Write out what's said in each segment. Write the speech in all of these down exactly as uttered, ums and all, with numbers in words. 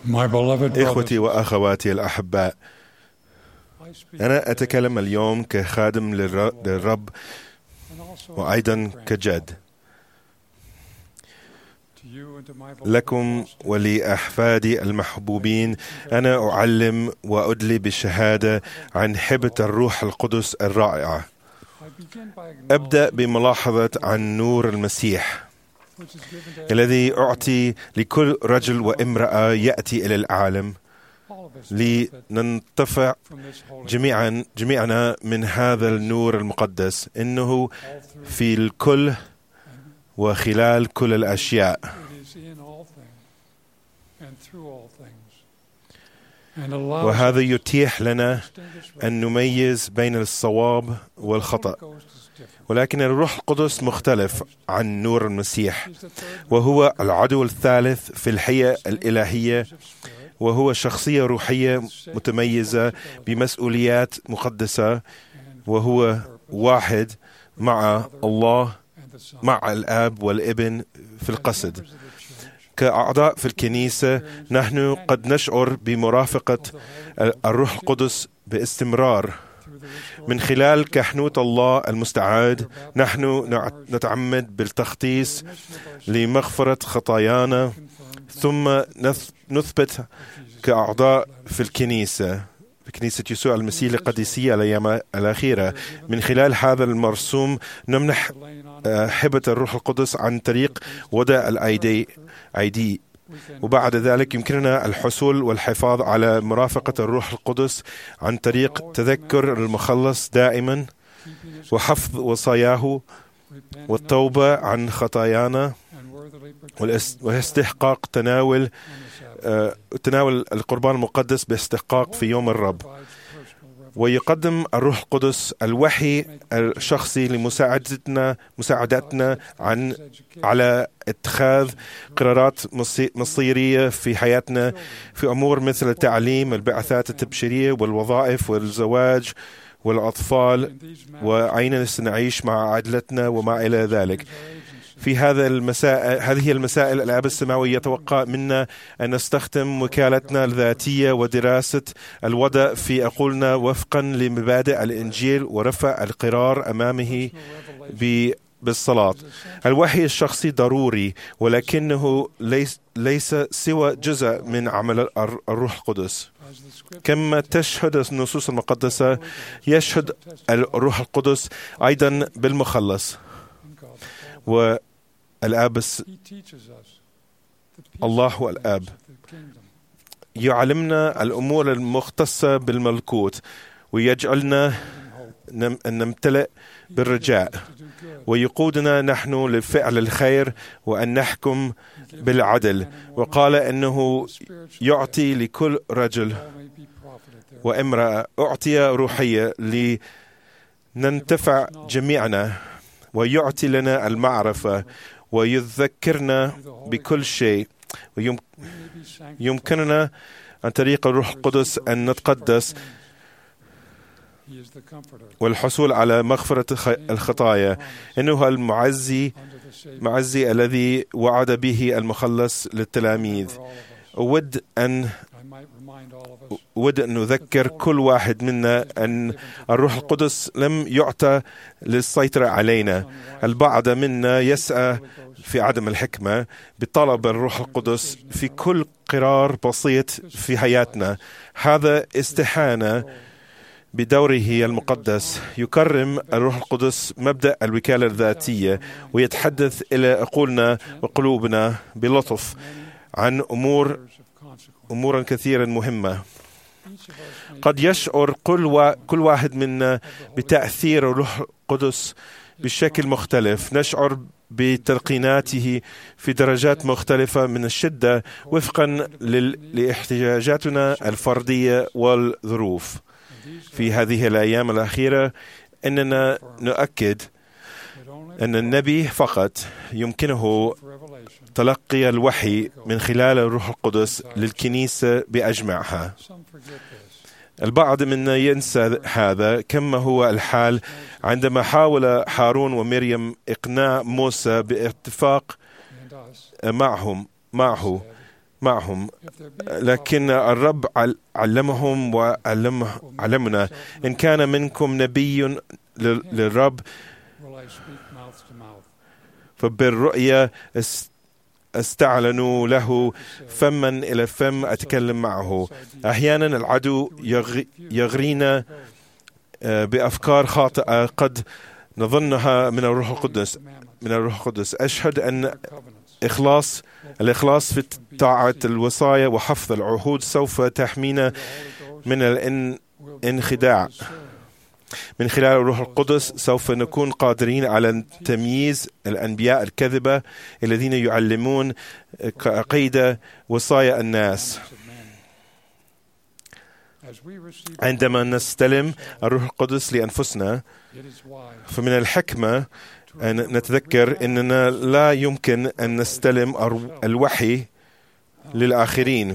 إخوتي وأخواتي الأحباء، أنا أتكلم اليوم كخادم للرب وأيضا كجد لكم ولأحفادي المحبوبين. أنا أعلم وأدلي بالشهادة عن هبة الروح القدس الرائعة. أبدأ بملاحظة عن نور المسيح الذي أعطي لكل رجل وامرأة يأتي إلى العالم لننتفع جميعا جميعنا من هذا النور المقدس، إنه في الكل وخلال كل الأشياء. وهذا يتيح لنا أن نميز بين الصواب والخطأ. ولكن الروح القدس مختلف عن نور المسيح، وهو العدو الثالث في الحياة الإلهية، وهو شخصية روحية متميزة بمسؤوليات مقدسة، وهو واحد مع الله، مع الآب والابن في القصد. كأعضاء في الكنيسة نحن قد نشعر بمرافقة الروح القدس باستمرار. من خلال كهنوت الله المستعاد نحن نتعمد بالتخصيص لمغفرة خطايانا، ثم نثبت كأعضاء في الكنيسة في كنيسة يسوع المسيح القديسية الأيام الأخيرة. من خلال هذا المرسوم نمنح هبة الروح القدس عن طريق وضع الأيدي أيدي وبعد ذلك يمكننا الحصول والحفاظ على مرافقة الروح القدس عن طريق تذكر المخلص دائما، وحفظ وصاياه، والتوبة عن خطايانا، واستحقاق تناول تناول القربان المقدس باستحقاق في يوم الرب. ويقدم الروح القدس الوحي الشخصي لمساعدتنا مساعدتنا عن على اتخاذ قرارات مصيرية في حياتنا في أمور مثل التعليم، البعثات التبشيرية، والوظائف، والزواج، والأطفال، وأين سنعيش مع عائلتنا وما إلى ذلك. في هذا المسائل هذه المسائل الآب السماوي يتوقع منا أن نستخدم وكالتنا الذاتية ودراسة الوضع في عقولنا وفقا لمبادئ الإنجيل ورفع القرار أمامه بالصلاة. الوحي الشخصي ضروري، ولكنه ليس, ليس سوى جزء من عمل الروح القدس. كما تشهد النصوص المقدسة، يشهد الروح القدس أيضا بالمخلص. و الآب الله والآب يعلمنا الأمور المختصة بالملكوت، ويجعلنا أن نمتلئ بالرجاء، ويقودنا نحن لفعل الخير وأن نحكم بالعدل. وقال أنه يعطي لكل رجل وامرأة أعطية روحية لننتفع جميعنا، ويعطي لنا المعرفة، ويذكرنا بكل شيء، ويمكننا عن طريق الروح القدس أن نتقدس والحصول على مغفرة الخطايا. إنه المعزي معزي الذي وعد به المخلص للتلاميذ. أود أن أود أن نذكر كل واحد منا أن الروح القدس لم يعطى للسيطرة علينا. البعض منا يسعى في عدم الحكمة بطلب الروح القدس في كل قرار بسيط في حياتنا. هذا استهانة بدوره المقدس. يكرم الروح القدس مبدأ الوكالة الذاتية، ويتحدث إلى عقولنا وقلوبنا بلطف عن أمور أمورا كثيرا مهمة. قد يشعر كل, و... كل واحد منا بتأثير الروح القدس بشكل مختلف. نشعر بتلقيناته في درجات مختلفة من الشدة وفقا ل... لاحتياجاتنا الفردية والظروف. في هذه الأيام الأخيرة إننا نؤكد أن النبي فقط يمكنه تلقي الوحي من خلال الروح القدس للكنيسة بأجمعها. البعض منا ينسى هذا، كما هو الحال عندما حاول هارون ومريم إقناع موسى باتفاق معهم معه معهم، لكن الرب علمهم وعلمنا: إن كان منكم نبي للرب فبالرؤيا استعلنوا له فما إلى فم أتكلم معه. أحيانا العدو يغرينا بأفكار خاطئة قد نظنها من الروح القدس من الروح القدس. أشهد أن إخلاص الإخلاص في طاعة الوصايا وحفظ العهود سوف تحمينا من الانخداع. من خلال الروح القدس سوف نكون قادرين على تمييز الأنبياء الكذبة الذين يعلمون عقيدة وصايا الناس. عندما نستلم الروح القدس لأنفسنا، فمن الحكمة أن نتذكر أننا لا يمكن أن نستلم الوحي للآخرين.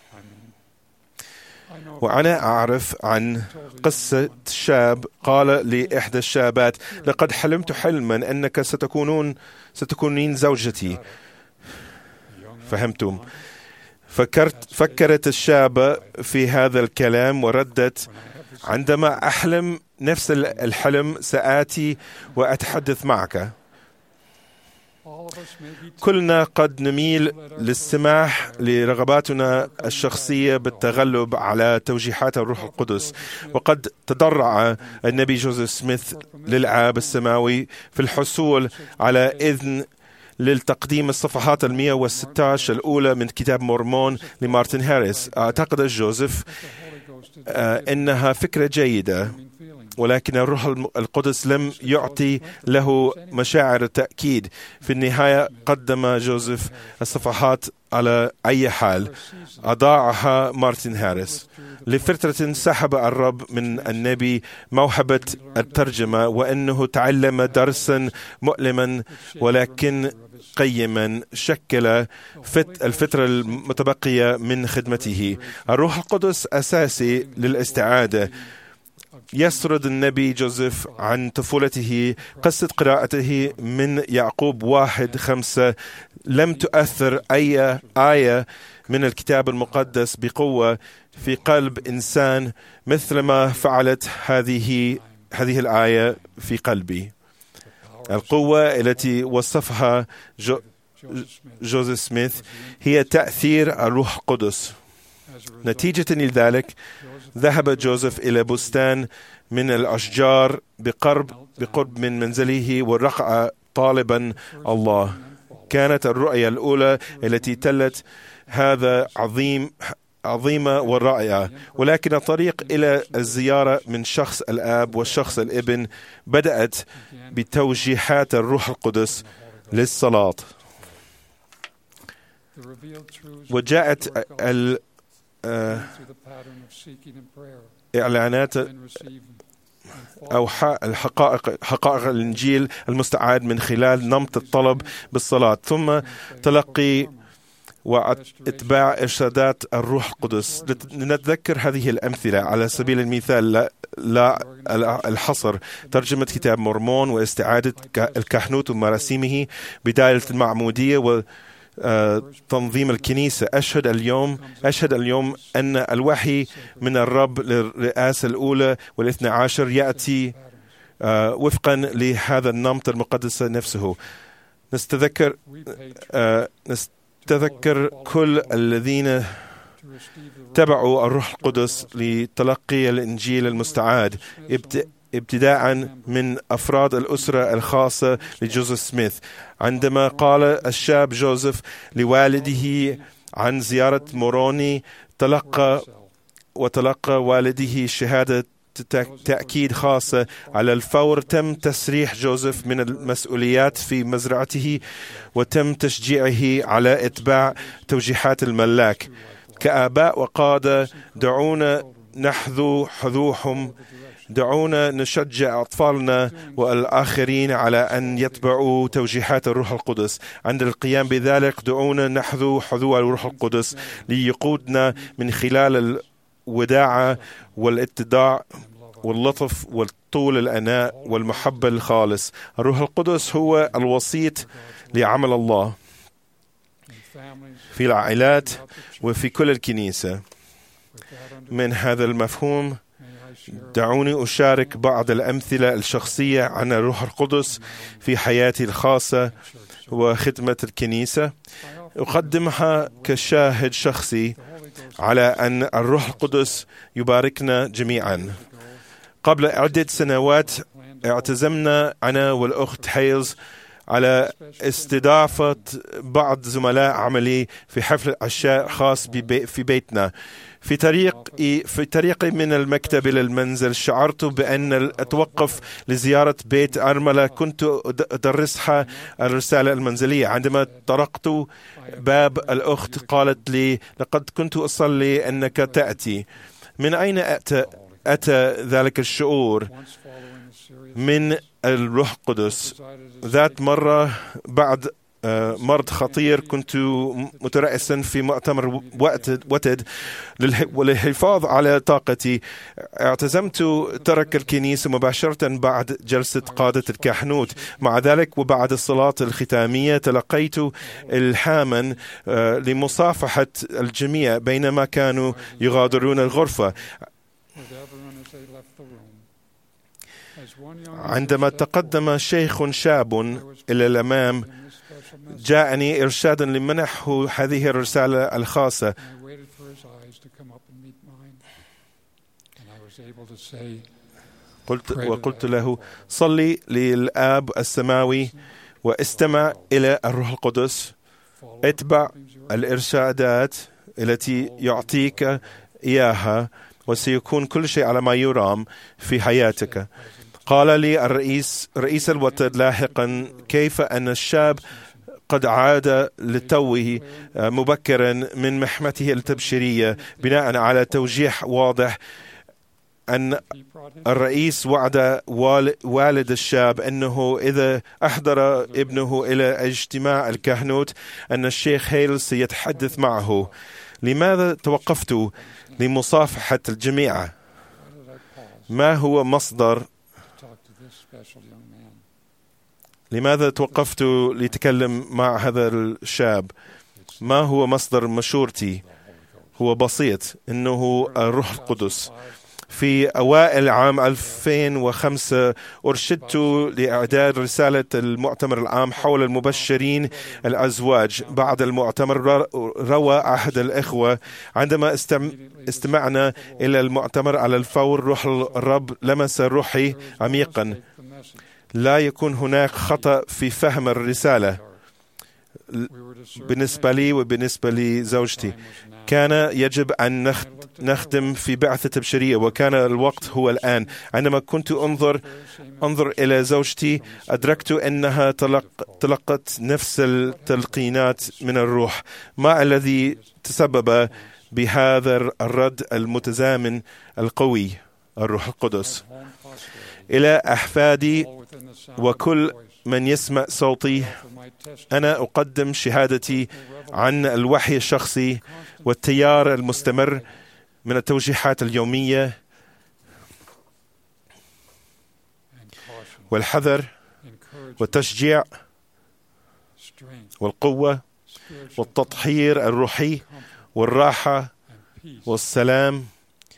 وأنا أعرف عن قصة شاب قال لإحدى الشابات: لقد حلمت حلما أنك ستكونون ستكونين زوجتي. فهمتم؟ فكرت فكرت الشابة في هذا الكلام وردت: عندما أحلم نفس الحلم سآتي وأتحدث معك. كلنا قد نميل للسماح لرغباتنا الشخصية بالتغلب على توجيهات الروح القدس، وقد تضرع النبي جوزيف سميث للآب السماوي في الحصول على إذن للتقديم الصفحات المئة وستة عشر الأولى من كتاب مورمون لمارتن هاريس. أعتقد جوزيف آه إنها فكرة جيدة، ولكن الروح القدس لم يعطي له مشاعر التأكيد. في النهاية قدم جوزيف الصفحات على أي حال، أضاعها مارتن هاريس. لفترة سحب الرب من النبي موهبة الترجمة، وأنه تعلم درسا مؤلما ولكن قيما شكل فت الفترة المتبقية من خدمته. الروح القدس أساسي للاستعادة. يسرد النبي جوزيف عن طفولته قصة قراءته من يعقوب واحد خمسة: لم تؤثر أي آية من الكتاب المقدس بقوة في قلب إنسان مثلما فعلت هذه هذه الآية في قلبي. القوة التي وصفها جو جوزيف سميث هي تأثير الروح القدس. نتيجة لذلك ذهب جوزيف إلى بستان من الأشجار بقرب بقرب من منزله ورقع طالبا الله. كانت الرؤية الأولى التي تلت هذا عظيم عظيمة ورائعة، ولكن الطريق إلى الزيارة من شخص الآب والشخص الابن بدأت بتوجيهات الروح القدس للصلاة. وجاءت ال إعلانات أو الحقائق حقائق الإنجيل المستعاد من خلال نمط الطلب بالصلاة، ثم تلقي واتباع إرشادات الروح القدس. نتذكر هذه الأمثلة على سبيل المثال، لا, لا الحصر: ترجمة كتاب مورمون واستعادة الكهنوت ومراسيمه، بداية المعمودية و تنظيم الكنيسة. أشهد اليوم أشهد اليوم أن الوحي من الرب للرئاسة الأولى والاثنى عشر يأتي وفقا لهذا النمط المقدس نفسه. نستذكر نستذكر كل الذين تبعوا الروح القدس لتلقي الإنجيل المستعاد، ابتداء من أفراد الأسرة الخاصة لجوزيف سميث. عندما قال الشاب جوزيف لوالده عن زيارة موروني، تلقى وتلقى والده شهادة تأكيد خاصة. على الفور تم تسريح جوزيف من المسؤوليات في مزرعته، وتم تشجيعه على إتباع توجيهات الملاك. كآباء وقادة دعونا نحذو حذوهم، دعونا نشجع أطفالنا والآخرين على أن يتبعوا توجيهات الروح القدس. عند القيام بذلك دعونا نحذو حذو الروح القدس ليقودنا من خلال الوداعة والاتضاع واللطف والطول الأناء والمحبة الخالص. الروح القدس هو الوسيط لعمل الله. في العائلات وفي كل الكنيسة. من هذا المفهوم دعوني أشارك بعض الأمثلة الشخصية عن الروح القدس في حياتي الخاصة وخدمة الكنيسة. أقدمها كشاهد شخصي على أن الروح القدس يباركنا جميعا. قبل عدة سنوات اعتزمنا أنا والأخت هيلز على استضافة بعض زملاء عملي في حفل عشاء خاص في بيتنا. في طريق في طريقي من المكتب إلى المنزل شعرت بأن أتوقف لزيارة بيت أرملة كنت أدرسها الرسالة المنزلية. عندما طرقت باب الأخت قالت لي: لقد كنت أصلي أنك تأتي. من أين أتى, أتى ذلك الشعور؟ من الروح القدس. ذات مرة بعد مرض خطير كنت مترأسا في مؤتمر وتد وللحفاظ على طاقتي اعتزمت ترك الكنيسة مباشرة بعد جلسة قادة الكهنوت. مع ذلك وبعد الصلاة الختامية تلقيت إلهاما لمصافحة الجميع بينما كانوا يغادرون الغرفة. عندما تقدم شيخ شاب إلى الأمام جاءني إرشادا لمنحه هذه الرسالة الخاصة. قلت وقلت له: صلي للآب السماوي واستمع إلى الروح القدس، اتبع الإرشادات التي يعطيك إياها وسيكون كل شيء على ما يرام في حياتك. قال لي الرئيس رئيس الوتد لاحقا كيف أن الشاب قد عاد لتوه مبكرا من محمته التبشيرية بناء على توجيه واضح أن الرئيس وعد والد الشاب أنه إذا أحضر ابنه إلى اجتماع الكهنوت أن الشيخ هيل سيتحدث معه. لماذا توقفت لمصافحة الجميع؟ ما هو مصدر لماذا توقفت لأتكلم مع هذا الشاب؟ ما هو مصدر مشورتي؟ هو بسيط، إنه الروح القدس. في أوائل عام ألفين وخمسة أرشدت لإعداد رسالة المؤتمر العام حول المبشرين الأزواج. بعد المؤتمر روى أحد الإخوة: عندما استمعنا إلى المؤتمر على الفور روح الرب لمس روحي عميقا. لا يكون هناك خطأ في فهم الرسالة بالنسبة لي وبالنسبة لزوجتي. كان يجب أن نخدم في بعثة تبشيرية وكان الوقت هو الآن. عندما كنت أنظر أنظر إلى زوجتي أدركت أنها تلق تلقت نفس التلقينات من الروح. ما الذي تسبب بهذا الرد المتزامن القوي؟ الروح القدس. إلى أحفادي وكل من يسمع صوتي، أنا أقدم شهادتي عن الوحي الشخصي والتيار المستمر من التوجيهات اليومية والحذر والتشجيع والقوة والتطهير الروحي والراحة والسلام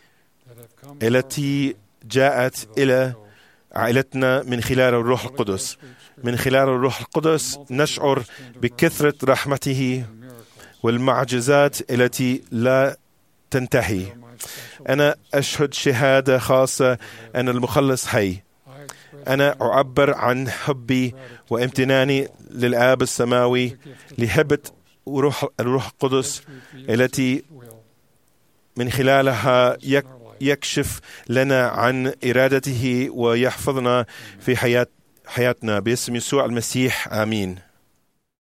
التي جاءت إلى عائلتنا من خلال الروح القدس. من خلال الروح القدس نشعر بكثرة رحمته والمعجزات التي لا تنتهي. أنا أشهد شهادة خاصة أن المخلص حي. أنا أعبر عن حبي وامتناني للآب السماوي لهبة روح الروح القدس التي من خلالها يكشف لنا عن إرادته ويحفظنا في حياة حياتنا. باسم يسوع المسيح، آمين.